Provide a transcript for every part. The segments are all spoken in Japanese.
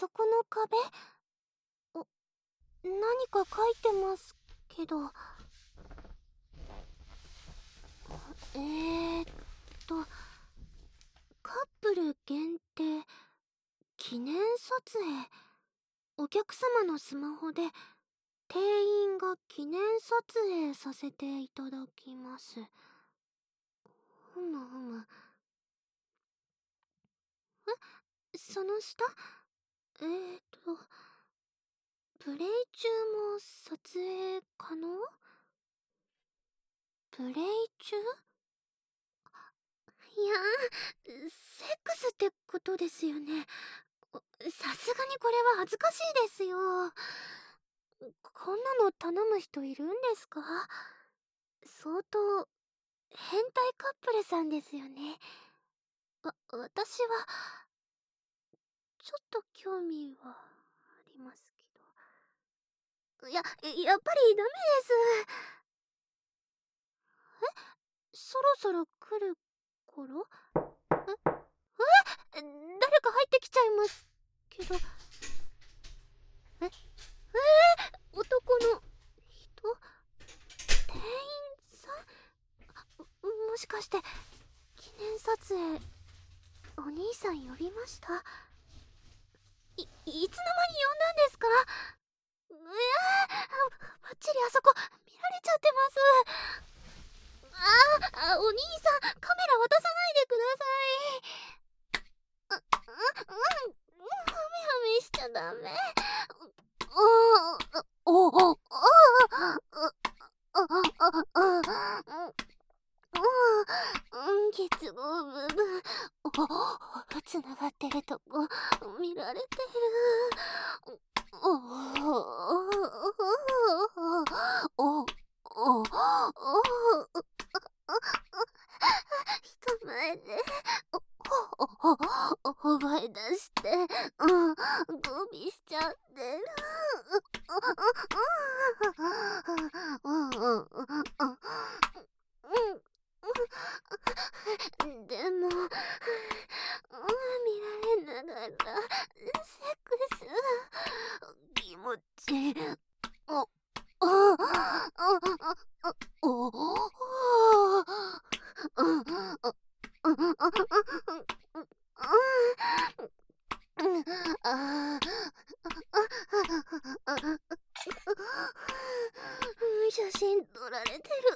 そこの壁、何か書いてますけど。えーっと、カップル限定、記念撮影。お客様のスマホで、店員が記念撮影させていただきます。ふむふむ。その下、プレイ中も撮影可能？プレイ中？いやー、セックスってことですよね。さすがにこれは恥ずかしいですよ。こんなの頼む人いるんですか？相当、変態カップルさんですよね。私は、ちょっと興味はありますけど。やっぱりダメです。そろそろ来る頃？誰か入ってきちゃいますけど。男の人？店員さん？もしかして、記念撮影、お兄さん呼びました？いつの間に呼んだんですか？ばっちりあそこ、見られちゃってます。お兄さん、カメラ渡さないでください。ハメハメしちゃダメ。結合部分、つながってるとこ、見られてる。人前で、大声出して、ゴビしちゃってる。でも、見られながら、セックス、気持ち、お、お、お、写真撮られてる。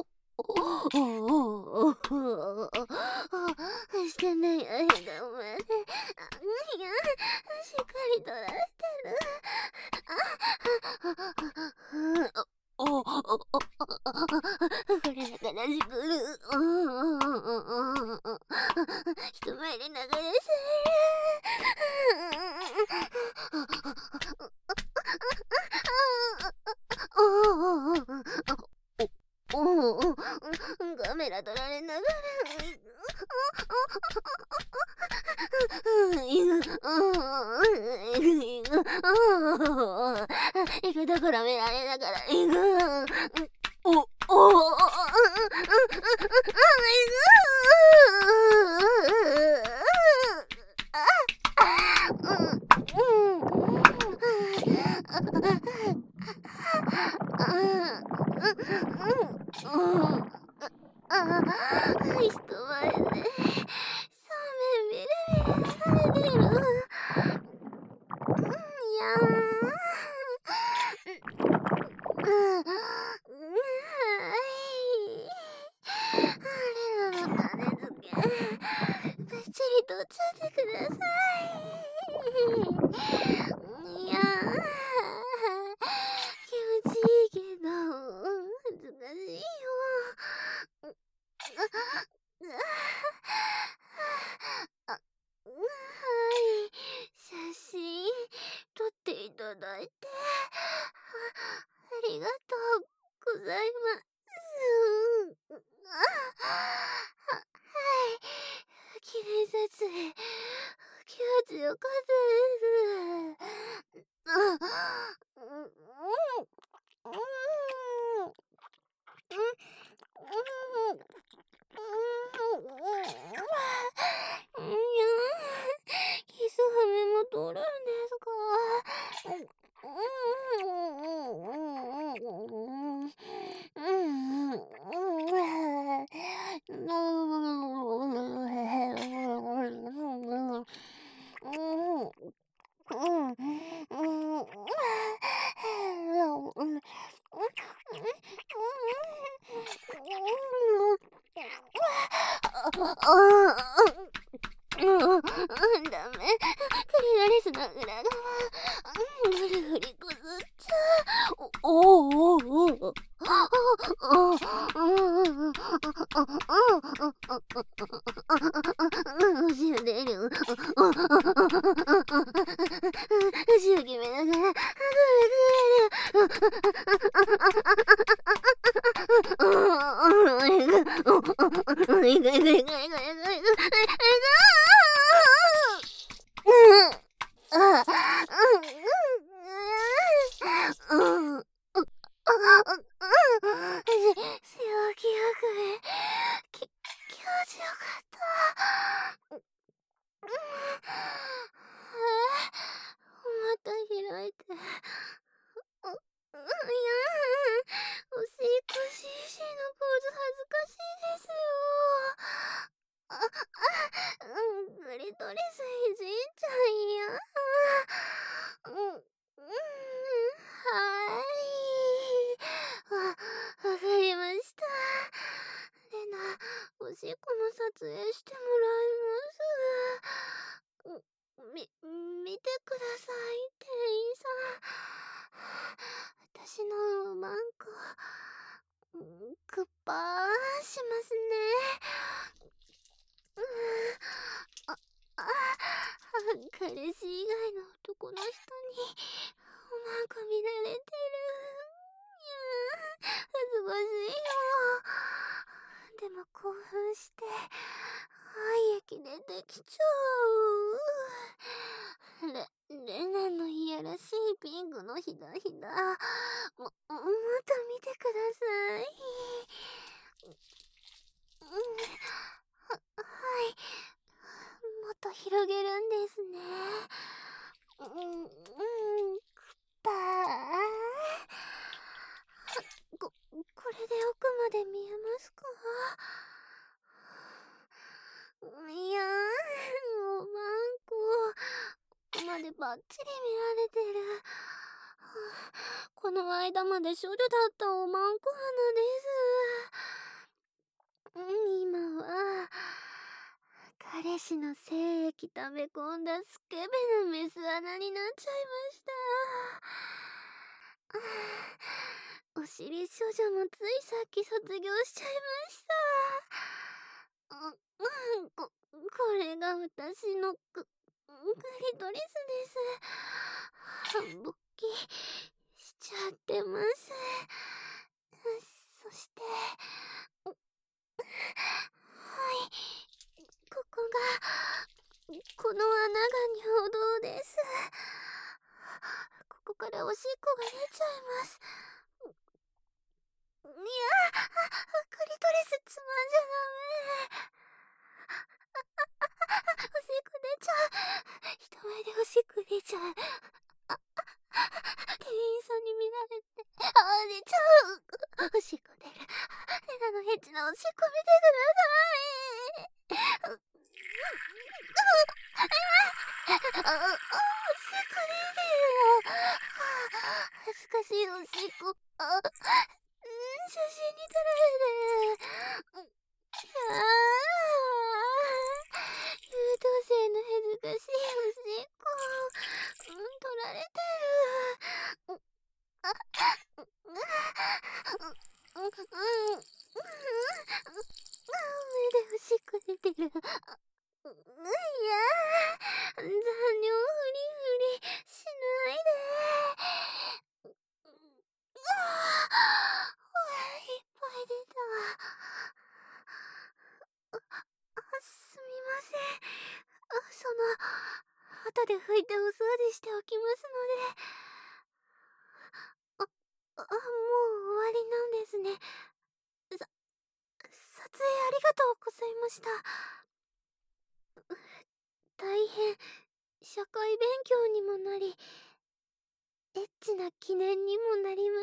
してない間まで、いや、しっかり撮られてる。これだからしくる。人前で流れせる。カメラ撮られながら。行くところ見られながら行く。人前で、サメビリビリされてる。いやあれらの種付け、ばっちりとついてください。いや気持ちいいけど、恥ずかしいよ。はい、写真撮っていただいて、ありがとうございます。はい、記念撮影、気持ちよかったです。いや、キスハメも撮るんですダメ。クリラリスの裏側。ぐりぐりこすっちゃう。おおおおお。牛を出る。牛を決めながら。記憶で気持ちよかった。また開いて。いやおしっこしーしーのポーズ恥ずかしいですよ。クリトリスいじっちゃいや。はい。わかりました。レナ、おしっこの撮影してもらいます。見てください、店員さん。私のマンコ、グッパーしますね。あ、彼氏以外の男の人に、おまんこ見られてる。いや恥ずかしいよ。でも興奮して、愛液出てきちゃう。レナのいやらしいピンクのひだひだ。もっと見てください。はい。もっと広げるんですね。パー。これで奥まで見えますか？いやー、おまんこ。ここまでバッチリ見られてる。この間まで処女だったおまんこ花です。今は、彼氏の精液溜め込んだスケベなメス穴になっちゃいました。お尻処女もついさっき卒業しちゃいました。これが私のクリトリスです。勃起しちゃってます。そして、はい、ここが、この穴が尿道です。ここからおしっこが出ちゃいます。いや、クリトリスつまんじゃダメ。おしっこ出ちゃう。人前でおしっこ出ちゃう。店員さんに見られて、出ちゃう。おしっこ出る。レナのエッチなおしっこ見てください。おしっこ出てるよ。恥ずかしいおしっこ。写真に撮られてる。優等生の恥ずかしいおしっこ。撮られてる。目でおしっこ出てる。いや残尿フリフリしないで。いっぱい出た。すみません。後で拭いてお掃除しておきますので。もう終わりなんですね。撮影ありがとうございました。大変、社会勉強にもなり、エッチな記念にもなりま